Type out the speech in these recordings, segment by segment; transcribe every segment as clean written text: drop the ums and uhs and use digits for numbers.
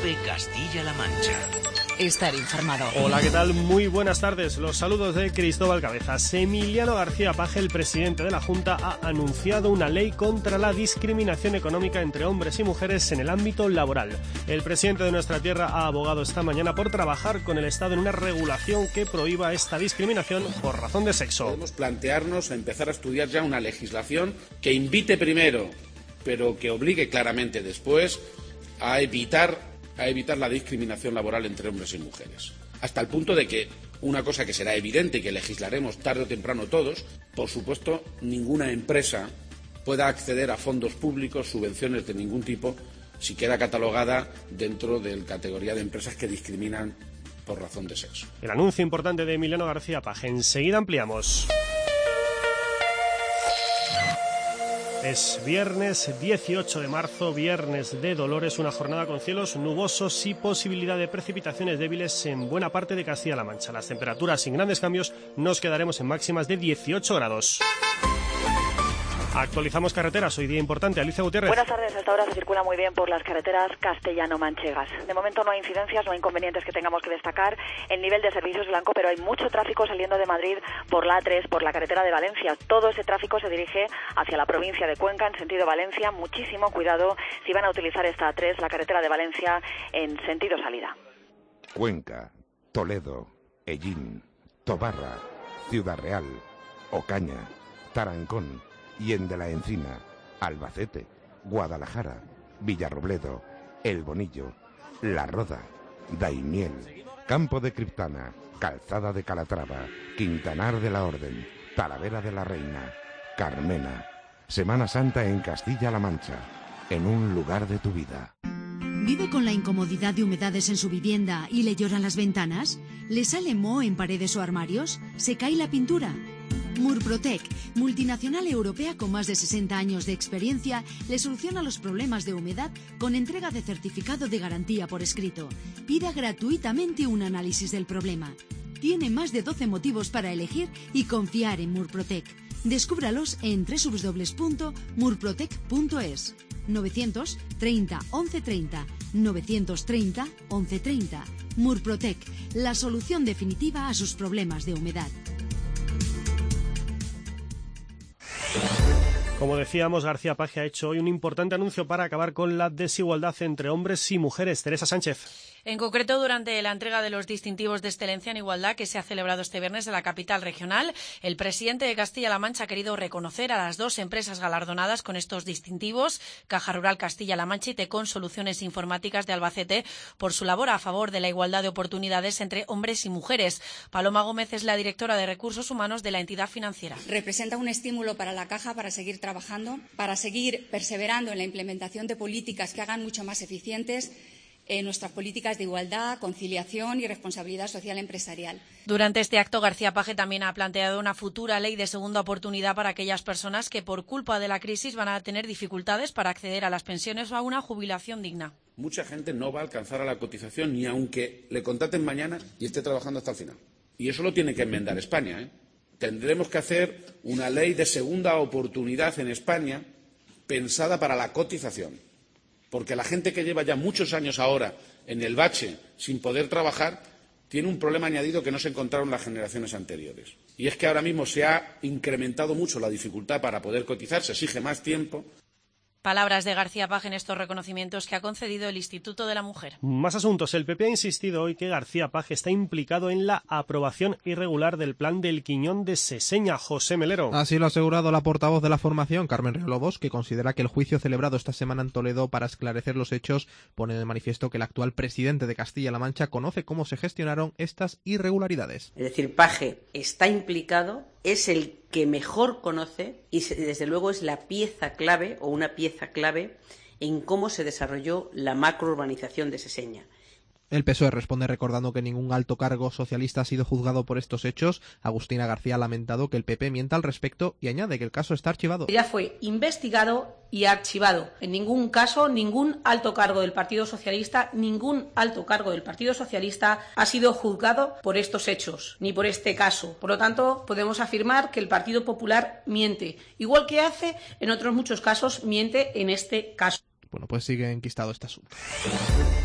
COPE Castilla-La Mancha. Estar informado. Hola, ¿qué tal? Muy buenas tardes. Los saludos de Cristóbal Cabezas. Emiliano García Paje, el presidente de la Junta, ha anunciado una ley contra la discriminación económica entre hombres y mujeres en el ámbito laboral. El presidente de nuestra tierra ha abogado esta mañana por trabajar con el Estado en una regulación que prohíba esta discriminación por razón de sexo. Podemos plantearnos empezar a estudiar ya una legislación que invite primero, pero que obligue claramente después a evitar la discriminación laboral entre hombres y mujeres. Hasta el punto de que una cosa que será evidente y que legislaremos tarde o temprano todos, por supuesto, ninguna empresa pueda acceder a fondos públicos, subvenciones de ningún tipo, si queda catalogada dentro de la categoría de empresas que discriminan por razón de sexo. El anuncio importante de Emiliano García Paje. Enseguida ampliamos. Es viernes 18 de marzo, viernes de Dolores, una jornada con cielos nubosos y posibilidad de precipitaciones débiles en buena parte de Castilla-La Mancha. Las temperaturas sin grandes cambios, nos quedaremos en máximas de 18 grados. Actualizamos carreteras, hoy día importante. Alicia Gutiérrez. Buenas tardes, hasta ahora se circula muy bien por las carreteras castellano-manchegas. De momento no hay incidencias, no hay inconvenientes que tengamos que destacar. El nivel de servicio es blanco, pero hay mucho tráfico saliendo de Madrid por la A3, por la carretera de Valencia. Todo ese tráfico se dirige hacia la provincia de Cuenca en sentido Valencia. Muchísimo cuidado si van a utilizar esta A3, la carretera de Valencia, en sentido salida. Cuenca, Toledo, Ellín, Tobarra, Ciudad Real, Ocaña, Tarancón, Hien de la Encina, Albacete, Guadalajara, Villarrobledo, El Bonillo, La Roda, Daimiel, Campo de Criptana, Calzada de Calatrava, Quintanar de la Orden, Talavera de la Reina, Carmena. Semana Santa en Castilla-La Mancha, en un lugar de tu vida. ¿Vive con la incomodidad de humedades en su vivienda y le lloran las ventanas? ¿Le sale moho en paredes o armarios? ¿Se cae la pintura? Murprotec, multinacional europea con más de 60 años de experiencia, le soluciona los problemas de humedad con entrega de certificado de garantía por escrito. Pida gratuitamente un análisis del problema. Tiene más de 12 motivos para elegir y confiar en Murprotec. Descúbralos en www.murprotec.es. 930 1130 930 1130. Murprotec, la solución definitiva a sus problemas de humedad. Como decíamos, García Paje ha hecho hoy un importante anuncio para acabar con la desigualdad entre hombres y mujeres. Teresa Sánchez. En concreto, durante la entrega de los distintivos de excelencia en igualdad que se ha celebrado este viernes en la capital regional, el presidente de Castilla-La Mancha ha querido reconocer a las dos empresas galardonadas con estos distintivos, Caja Rural Castilla-La Mancha y Tecon Soluciones Informáticas de Albacete, por su labor a favor de la igualdad de oportunidades entre hombres y mujeres. Paloma Gómez es la directora de Recursos Humanos de la entidad financiera. Representa un estímulo para la Caja para seguir trabajando, para seguir perseverando en la implementación de políticas que hagan mucho más eficientes nuestras políticas de igualdad, conciliación y responsabilidad social empresarial. Durante este acto, García Paje también ha planteado una futura ley de segunda oportunidad para aquellas personas que por culpa de la crisis van a tener dificultades para acceder a las pensiones o a una jubilación digna. Mucha gente no va a alcanzar a la cotización ni aunque le contraten mañana y esté trabajando hasta el final. Y eso lo tiene que enmendar España, ¿eh? Tendremos que hacer una ley de segunda oportunidad en España pensada para la cotización. Porque la gente que lleva ya muchos años ahora en el bache sin poder trabajar tiene un problema añadido que no se encontraron las generaciones anteriores. Y es que ahora mismo se ha incrementado mucho la dificultad para poder cotizar, se exige más tiempo. Palabras de García Paje en estos reconocimientos que ha concedido el Instituto de la Mujer. Más asuntos. El PP ha insistido hoy que García Paje está implicado en la aprobación irregular del plan del Quiñón de Seseña. José Melero. Así lo ha asegurado la portavoz de la formación, Carmen Riolobos, que considera que el juicio celebrado esta semana en Toledo para esclarecer los hechos pone de manifiesto que el actual presidente de Castilla-La Mancha conoce cómo se gestionaron estas irregularidades. Es decir, Paje está implicado, es el que mejor conoce y desde luego es la pieza clave o una pieza clave en cómo se desarrolló la macrourbanización de Seseña. El PSOE responde recordando que ningún alto cargo socialista ha sido juzgado por estos hechos. Agustina García ha lamentado que el PP mienta al respecto y añade que el caso está archivado. Ya fue investigado y archivado. En ningún caso, ningún alto cargo del Partido Socialista, ha sido juzgado por estos hechos, ni por este caso. Por lo tanto, podemos afirmar que el Partido Popular miente. Igual que hace en otros muchos casos, miente en este caso. Bueno, pues sigue enquistado este asunto.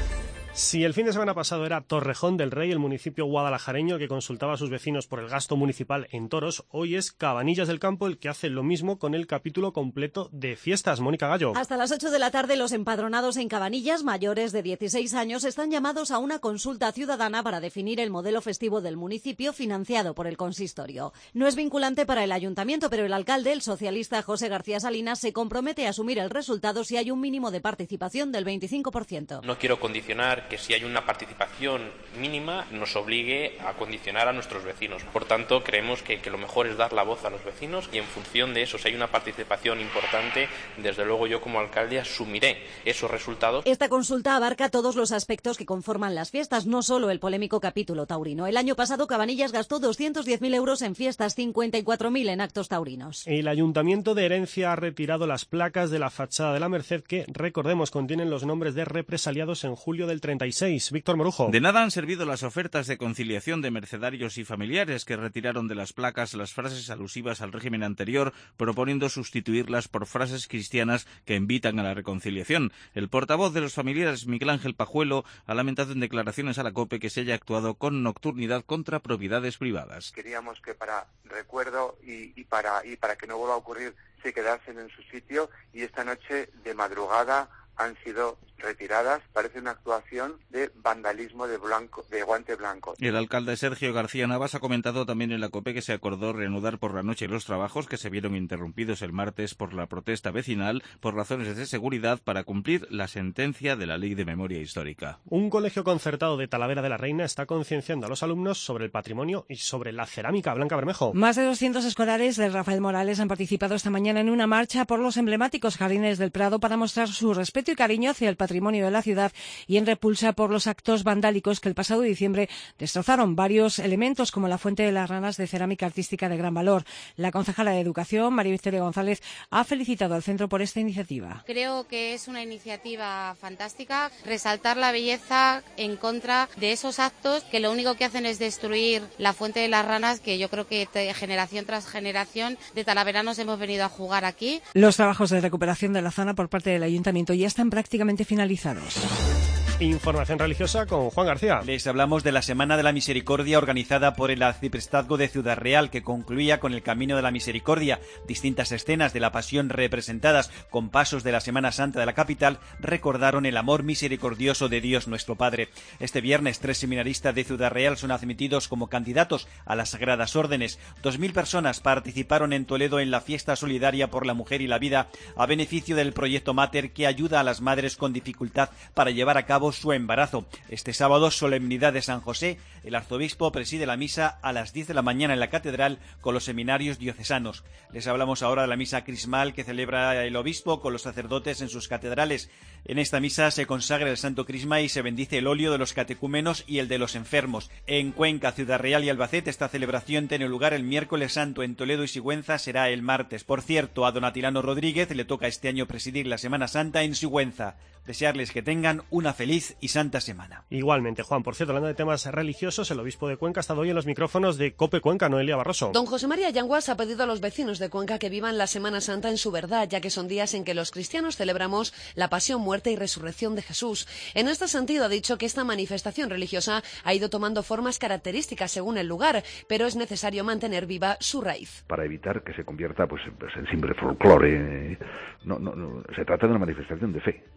Si el fin de semana pasado era Torrejón del Rey, el municipio guadalajareño que consultaba a sus vecinos por el gasto municipal en toros, hoy es Cabanillas del Campo el que hace lo mismo con el capítulo completo de fiestas. Mónica Gallo. Hasta las 8 de la tarde los empadronados en Cabanillas mayores de 16 años están llamados a una consulta ciudadana para definir el modelo festivo del municipio financiado por el consistorio. No es vinculante para el ayuntamiento, pero el alcalde, el socialista José García Salinas, se compromete a asumir el resultado si hay un mínimo de participación del 25%. No quiero condicionar que si hay una participación mínima nos obligue a condicionar a nuestros vecinos. Por tanto, creemos que lo mejor es dar la voz a los vecinos y en función de eso, si hay una participación importante, desde luego yo como alcalde asumiré esos resultados. Esta consulta abarca todos los aspectos que conforman las fiestas, no solo el polémico capítulo taurino. El año pasado Cabanillas gastó 210.000 euros en fiestas, 54.000 en actos taurinos. El Ayuntamiento de Herencia ha retirado las placas de la fachada de la Merced que, recordemos, contienen los nombres de represaliados en julio del 36. Víctor Morujo. De nada han servido las ofertas de conciliación de mercedarios y familiares que retiraron de las placas las frases alusivas al régimen anterior, proponiendo sustituirlas por frases cristianas que invitan a la reconciliación. El portavoz de los familiares, Miguel Ángel Pajuelo, ha lamentado en declaraciones a la COPE que se haya actuado con nocturnidad contra propiedades privadas. Queríamos que para recuerdo y para que no vuelva a ocurrir se quedasen en su sitio y esta noche de madrugada han sido retiradas. Parece una actuación de vandalismo de guante blanco. El alcalde Sergio García Navas ha comentado también en la COPE que se acordó reanudar por la noche los trabajos que se vieron interrumpidos el martes por la protesta vecinal por razones de seguridad para cumplir la sentencia de la Ley de Memoria Histórica. Un colegio concertado de Talavera de la Reina está concienciando a los alumnos sobre el patrimonio y sobre la cerámica. Blanca Bermejo. Más de 200 escolares de Rafael Morales han participado esta mañana en una marcha por los emblemáticos jardines del Prado para mostrar su respeto y cariño hacia el patrimonio de la ciudad y en repulsa por los actos vandálicos que el pasado diciembre destrozaron varios elementos como la Fuente de las Ranas de cerámica artística de gran valor. La concejala de Educación, María Victoria González, ha felicitado al centro por esta iniciativa. Creo que es una iniciativa fantástica, resaltar la belleza en contra de esos actos que lo único que hacen es destruir la Fuente de las Ranas, que yo creo que generación tras generación de talaveranos hemos venido a jugar aquí. Los trabajos de recuperación de la zona por parte del ayuntamiento ya están prácticamente finalizados. Información religiosa con Juan García. Les hablamos de la Semana de la Misericordia organizada por el Arciprestazgo de Ciudad Real, que concluía con el Camino de la Misericordia. Distintas escenas de la Pasión representadas con pasos de la Semana Santa de la capital recordaron el amor misericordioso de Dios nuestro Padre. Este viernes 3 seminaristas de Ciudad Real son admitidos como candidatos a las Sagradas Órdenes. 2.000 personas participaron en Toledo en la fiesta solidaria por la mujer y la vida a beneficio del proyecto Mater, que ayuda a las madres con dificultad para llevar a cabo su embarazo. Este sábado, solemnidad de San José, el arzobispo preside la misa a las 10 de la mañana en la catedral con los seminarios diocesanos. Les hablamos ahora de la misa crismal que celebra el obispo con los sacerdotes en sus catedrales. En esta misa se consagra el Santo Crisma y se bendice el óleo de los catecúmenos y el de los enfermos. En Cuenca, Ciudad Real y Albacete esta celebración tiene lugar el miércoles santo. En Toledo y Sigüenza será el martes. Por cierto, a don Atilano Rodríguez le toca este año presidir la Semana Santa en Sigüenza. Desearles que tengan una feliz y santa semana. Igualmente, Juan. Por cierto, hablando de temas religiosos, el obispo de Cuenca ha estado hoy en los micrófonos de COPE Cuenca, Noelia Barroso. Don José María Yanguas ha pedido a los vecinos de Cuenca que vivan la Semana Santa en su verdad, ya que son días en que los cristianos celebramos la pasión, muerte y resurrección de Jesús. En este sentido, ha dicho que esta manifestación religiosa ha ido tomando formas características según el lugar, pero es necesario mantener viva su raíz. Para evitar que se convierta en simple folclore. No, se trata de una manifestación de fe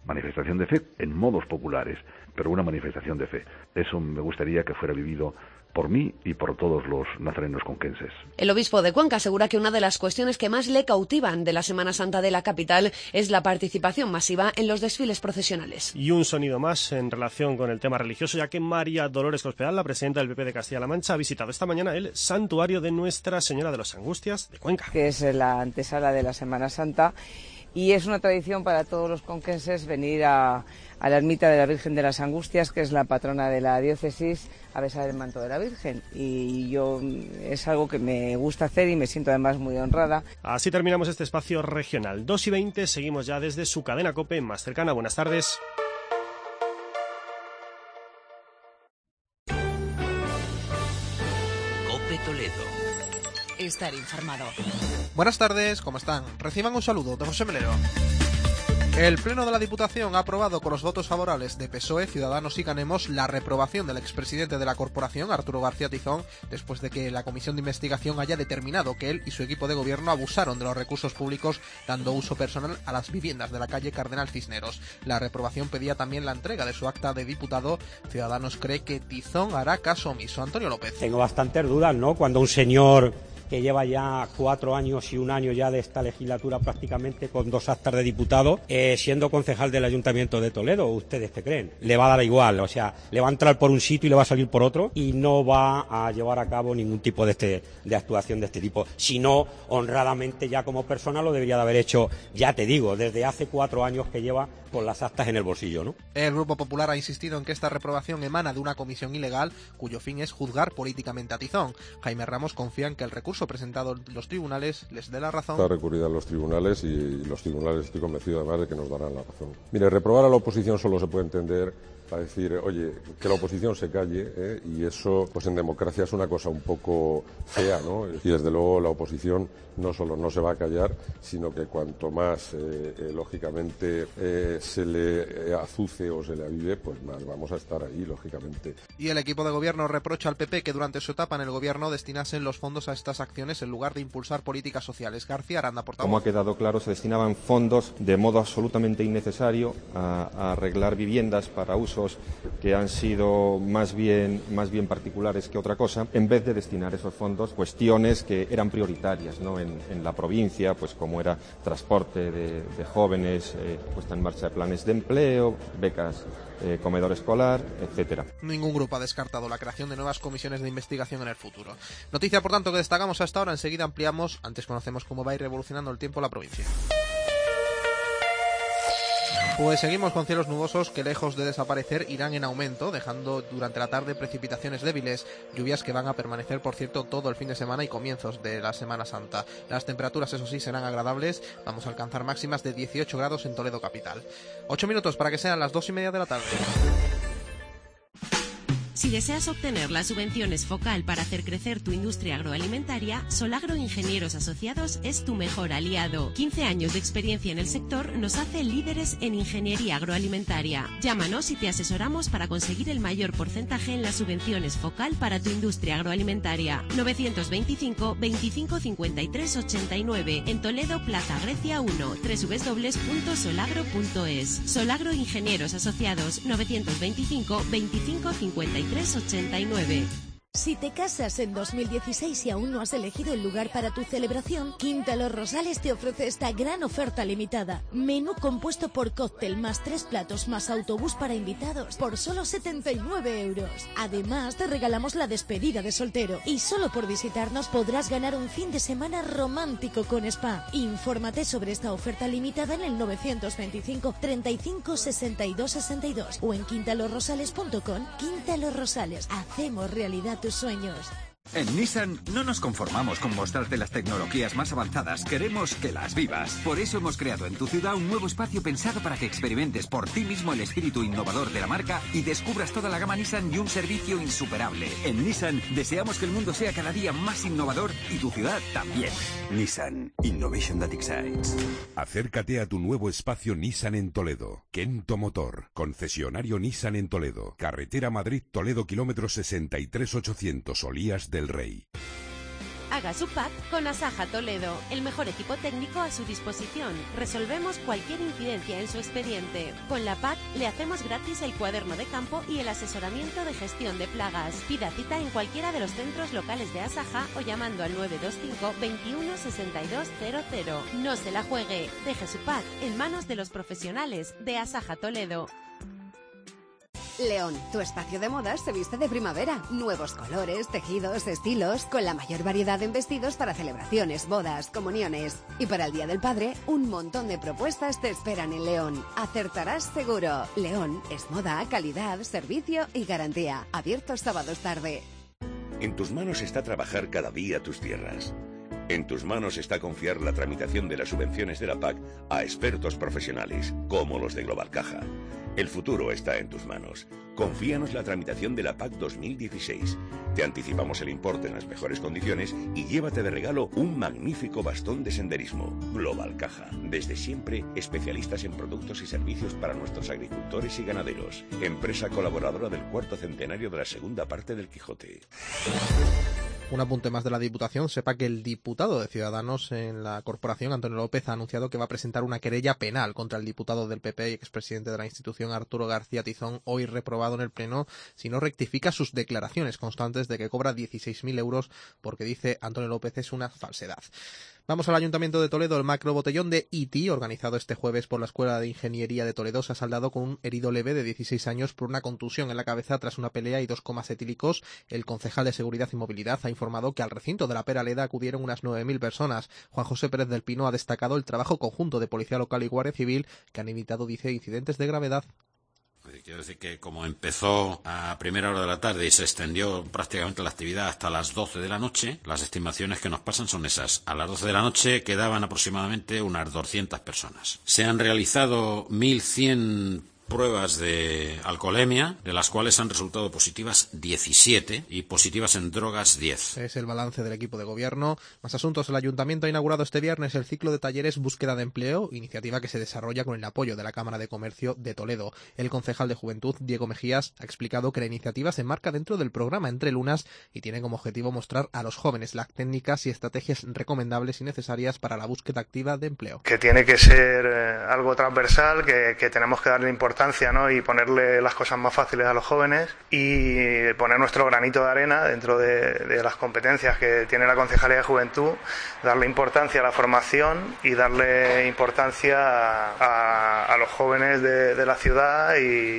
en modos populares, pero una manifestación de fe. Eso me gustaría que fuera vivido por mí y por todos los nazarenos conquenses. El obispo de Cuenca asegura que una de las cuestiones que más le cautivan de la Semana Santa de la capital es la participación masiva en los desfiles procesionales. Y un sonido más en relación con el tema religioso, ya que María Dolores Cospedal, la presidenta del PP de Castilla-La Mancha, ha visitado esta mañana el santuario de Nuestra Señora de las Angustias de Cuenca. Que es la antesala de la Semana Santa y es una tradición para todos los conquenses venir a la ermita de la Virgen de las Angustias, que es la patrona de la diócesis, a besar el manto de la Virgen. Y yo es algo que me gusta hacer y me siento además muy honrada. Así terminamos este espacio regional. 2:20, seguimos ya desde su cadena COPE más cercana. Buenas tardes. COPE Toledo. Estar informado. Buenas tardes, ¿cómo están? Reciban un saludo de José Melero. El Pleno de la Diputación ha aprobado con los votos favorables de PSOE, Ciudadanos y Ganemos la reprobación del expresidente de la corporación, Arturo García Tizón, después de que la comisión de investigación haya determinado que él y su equipo de gobierno abusaron de los recursos públicos dando uso personal a las viviendas de la calle Cardenal Cisneros. La reprobación pedía también la entrega de su acta de diputado. Ciudadanos cree que Tizón hará caso omiso. Antonio López. Tengo bastantes dudas, ¿no? Cuando un señor que lleva ya 4 años y 1 año ya de esta legislatura prácticamente con 2 actas de diputado, siendo concejal del Ayuntamiento de Toledo, ¿ustedes qué creen? Le va a dar igual, o sea, le va a entrar por un sitio y le va a salir por otro y no va a llevar a cabo ningún tipo de actuación de este tipo. Si no, honradamente ya como persona lo debería de haber hecho, ya te digo, desde hace 4 años que lleva con las actas en el bolsillo, ¿no? El Grupo Popular ha insistido en que esta reprobación emana de una comisión ilegal cuyo fin es juzgar políticamente a Tizón. Jaime Ramos confía en que el recurso presentado en los tribunales les dé la razón. Está recurrida a los tribunales y los tribunales, estoy convencido además de que nos darán la razón. Mire, reprobar a la oposición solo se puede entender para decir, oye, que la oposición se calle, y eso, pues en democracia es una cosa un poco fea, ¿no? Y desde luego la oposición no solo no se va a callar, sino que cuanto más, lógicamente, se le azuce o se le avive, pues más vamos a estar ahí, lógicamente. Y el equipo de gobierno reprocha al PP que durante su etapa en el gobierno destinasen los fondos a estas acciones en lugar de impulsar políticas sociales. García Aranda, portavoz. Como ha quedado claro, se destinaban fondos de modo absolutamente innecesario a arreglar viviendas para usos que han sido más bien particulares que otra cosa, en vez de destinar esos fondos a cuestiones que eran prioritarias, ¿no? En la provincia, pues como era transporte de jóvenes, puesta en marcha de planes de empleo, becas, comedor escolar, etcétera. Ningún grupo ha descartado la creación de nuevas comisiones de investigación en el futuro. Noticia, por tanto, que destacamos hasta ahora. Enseguida ampliamos. Antes conocemos cómo va a ir revolucionando el tiempo la provincia. Pues seguimos con cielos nubosos que, lejos de desaparecer, irán en aumento, dejando durante la tarde precipitaciones débiles, lluvias que van a permanecer, por cierto, todo el fin de semana y comienzos de la Semana Santa. Las temperaturas, eso sí, serán agradables. Vamos a alcanzar máximas de 18 grados en Toledo capital. 8 minutos para que sean las 2:30 de la tarde. Si deseas obtener las subvenciones Focal para hacer crecer tu industria agroalimentaria, Solagro Ingenieros Asociados es tu mejor aliado. 15 años de experiencia en el sector nos hace líderes en ingeniería agroalimentaria. Llámanos y te asesoramos para conseguir el mayor porcentaje en las subvenciones Focal para tu industria agroalimentaria. 925 25 53 89 en Toledo, Plaza Grecia 1, www.solagro.es. Solagro Ingenieros Asociados, 925 25 53 89. Si te casas en 2016 y aún no has elegido el lugar para tu celebración, Quinta Los Rosales te ofrece esta gran oferta limitada. Menú compuesto por cóctel más 3 platos más autobús para invitados por solo 79 euros. Además, te regalamos la despedida de soltero y solo por visitarnos podrás ganar un fin de semana romántico con spa. Infórmate sobre esta oferta limitada en el 925 35 62 62 o en quintalosrosales.com. Quinta Los Rosales, hacemos realidad tus sueños. En Nissan no nos conformamos con mostrarte las tecnologías más avanzadas, queremos que las vivas. Por eso hemos creado en tu ciudad un nuevo espacio pensado para que experimentes por ti mismo el espíritu innovador de la marca y descubras toda la gama Nissan y un servicio insuperable. En Nissan deseamos que el mundo sea cada día más innovador y tu ciudad también. Nissan, Innovation that excites. Acércate a tu nuevo espacio Nissan en Toledo. Kento Motor, concesionario Nissan en Toledo. Carretera Madrid-Toledo, kilómetro 63800, Olías del Rey. Haga su pack con Asaja Toledo, el mejor equipo técnico a su disposición. Resolvemos cualquier incidencia en su expediente. Con la pack le hacemos gratis el cuaderno de campo y el asesoramiento de gestión de plagas. Pida cita en cualquiera de los centros locales de Asaja o llamando al 925 21 62 00. No se la juegue, deje su pack en manos de los profesionales de Asaja Toledo. León, tu espacio de modas se viste de primavera. Nuevos colores, tejidos, estilos, con la mayor variedad en vestidos para celebraciones, bodas, comuniones. Y para el Día del Padre, un montón de propuestas te esperan en León. Acertarás seguro. León es moda, calidad, servicio y garantía. Abiertos sábados tarde. En tus manos está trabajar cada día tus tierras. En tus manos está confiar la tramitación de las subvenciones de la PAC a expertos profesionales, como los de Global Caja. El futuro está en tus manos. Confíanos la tramitación de la PAC 2016. Te anticipamos el importe en las mejores condiciones y llévate de regalo un magnífico bastón de senderismo. Global Caja. Desde siempre, especialistas en productos y servicios para nuestros agricultores y ganaderos. Empresa colaboradora del 4º centenario de la segunda parte del Quijote. Un apunte más de la Diputación. Sepa que el diputado de Ciudadanos en la corporación, Antonio López, ha anunciado que va a presentar una querella penal contra el diputado del PP y expresidente de la institución, Arturo García Tizón, hoy reprobado en el Pleno, si no rectifica sus declaraciones constantes de que cobra 16.000 euros porque, dice Antonio López, es una falsedad. Vamos al Ayuntamiento de Toledo. El macro botellón de E.T., organizado este jueves por la Escuela de Ingeniería de Toledo, se ha saldado con un herido leve de 16 años por una contusión en la cabeza tras una pelea y 2 comas etílicos. El concejal de Seguridad y Movilidad ha informado que al recinto de la Peraleda acudieron unas 9.000 personas. Juan José Pérez del Pino ha destacado el trabajo conjunto de Policía Local y Guardia Civil, que han evitado, dice, incidentes de gravedad. Quiero decir que como empezó a primera hora de la tarde y se extendió prácticamente la actividad hasta las 12 de la noche, las estimaciones que nos pasan son esas. A las 12 de la noche quedaban aproximadamente unas 200 personas. Se han realizado 1.100 pruebas de alcoholemia, de las cuales han resultado positivas 17 y positivas en drogas 10. Es el balance del equipo de gobierno. Más asuntos. El Ayuntamiento ha inaugurado este viernes el ciclo de talleres Búsqueda de Empleo, iniciativa que se desarrolla con el apoyo de la Cámara de Comercio de Toledo. El concejal de Juventud, Diego Mejías, ha explicado que la iniciativa se enmarca dentro del programa Entre Lunas y tiene como objetivo mostrar a los jóvenes las técnicas y estrategias recomendables y necesarias para la búsqueda activa de empleo. Que tiene que ser algo transversal, que tenemos que darle importancia, ¿no? Y ponerle las cosas más fáciles a los jóvenes y poner nuestro granito de arena dentro de las competencias que tiene la Concejalía de Juventud, darle importancia a la formación y darle importancia a los jóvenes de la ciudad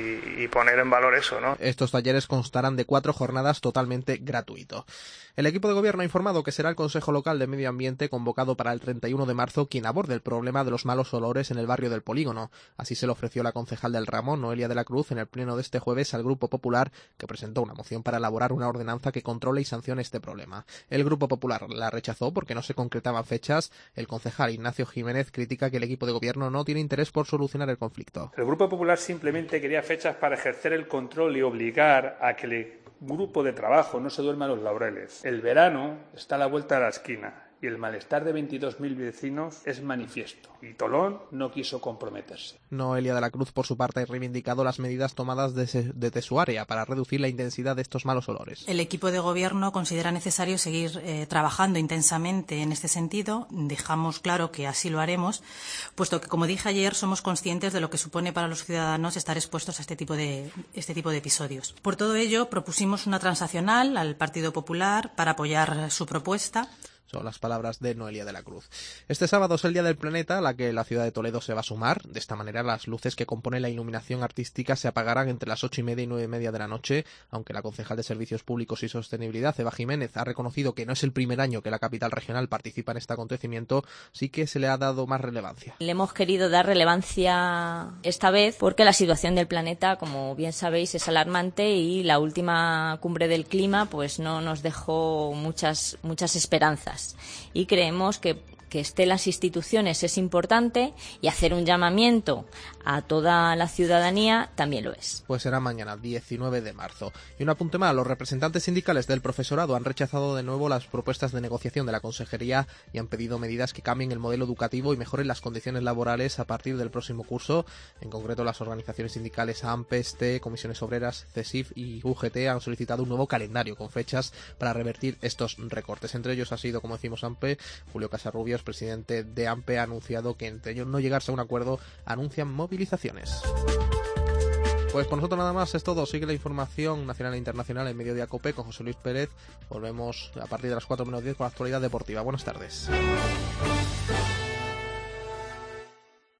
y poner en valor eso, ¿no? Estos talleres constarán de 4 jornadas totalmente gratuitos. El equipo de gobierno ha informado que será el Consejo Local de Medio Ambiente convocado para el 31 de marzo quien aborde el problema de los malos olores en el barrio del Polígono. Así se lo ofreció la concejal del ramo, Noelia de la Cruz, en el pleno de este jueves al Grupo Popular, que presentó una moción para elaborar una ordenanza que controle y sancione este problema. El Grupo Popular la rechazó porque no se concretaban fechas. El concejal Ignacio Jiménez critica que el equipo de gobierno no tiene interés por solucionar el conflicto. El Grupo Popular simplemente quería fechas para ejercer el control y obligar a que el grupo de trabajo no se duerma a los laureles. El verano está a la vuelta de la esquina y el malestar de 22.000 vecinos es manifiesto. Y Tolón no quiso comprometerse. Noelia de la Cruz, por su parte, ha reivindicado las medidas tomadas desde su área para reducir la intensidad de estos malos olores. El equipo de gobierno considera necesario seguir trabajando intensamente en este sentido. Dejamos claro que así lo haremos, puesto que, como dije ayer, somos conscientes de lo que supone para los ciudadanos estar expuestos a este tipo de episodios. Por todo ello, propusimos una transaccional al Partido Popular para apoyar su propuesta. Son las palabras de Noelia de la Cruz. Este sábado es el Día del Planeta, a la que la ciudad de Toledo se va a sumar. De esta manera, las luces que componen la iluminación artística se apagarán entre las 8:30 y 9:30 de la noche, aunque la concejal de Servicios Públicos y Sostenibilidad, Eva Jiménez, ha reconocido que no es el primer año que la capital regional participa en este acontecimiento, sí que se le ha dado más relevancia. Le hemos querido dar relevancia esta vez porque la situación del planeta, como bien sabéis, es alarmante y la última cumbre del clima pues no nos dejó muchas esperanzas. Y creemos que esté en las instituciones es importante y hacer un llamamiento a toda la ciudadanía también lo es. Pues será mañana, 19 de marzo. Y un apunte más, los representantes sindicales del profesorado han rechazado de nuevo las propuestas de negociación de la consejería y han pedido medidas que cambien el modelo educativo y mejoren las condiciones laborales a partir del próximo curso. En concreto, las organizaciones sindicales AMPE, STE, Comisiones Obreras, CESIF y UGT han solicitado un nuevo calendario con fechas para revertir estos recortes. Entre ellos ha sido, como decimos, AMPE. Julio Casarrubios, presidente de AMPE, ha anunciado que entre ellos no llegarse a un acuerdo, anuncian movilizaciones. Pues por nosotros nada más es todo. Sigue la información nacional e internacional en Mediodía COPE con José Luis Pérez. Volvemos a partir de las 4:10 con la actualidad deportiva. Buenas tardes.